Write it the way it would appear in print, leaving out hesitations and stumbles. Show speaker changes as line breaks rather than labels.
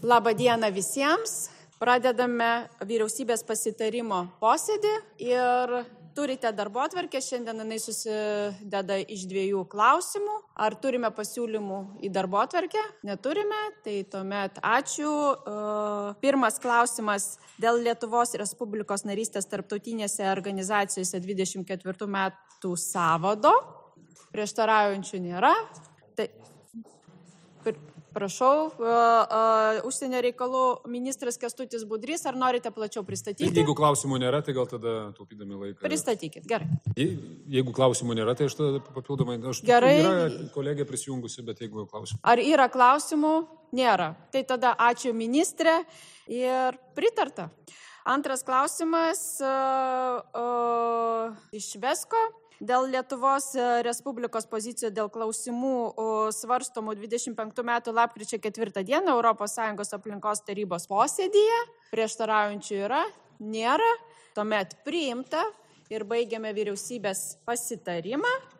Labą dieną visiems. Pradedame vyriausybės pasitarimo posėdį ir turite darbotvarkę. Šiandien jinai susideda iš 2 klausimų. Ar turime pasiūlymų į darbotvarkę? Neturime, tai tuomet ačiū. Pirmas klausimas dėl Lietuvos Respublikos narystės tarptautinėse organizacijose 24 metų sąvado. Prieštaraujančių nėra. Prašau, užsienio reikalų ministras Kęstutis Budrys, ar norite plačiau pristatyti?
Jeigu klausimų nėra, tai gal tada taupydami laiką.
Pristatykit, gerai.
Jeigu klausimų nėra, tai aš tada papildomai,
Gerai.
Yra kolegė prisijungusi, bet jeigu klausimų.
Ar yra klausimų? Nėra. Tai tada ačiū ministrė ir pritarta. Antras klausimas iš Vesko. Dėl Lietuvos Respublikos pozicijų dėl klausimų svarstomų 25 metų lapkričio 4 dieną ES aplinkos tarybos posėdyje. Prieštaraujančių yra? Nėra. Tuomet priimta ir baigiame vyriausybės pasitarimą.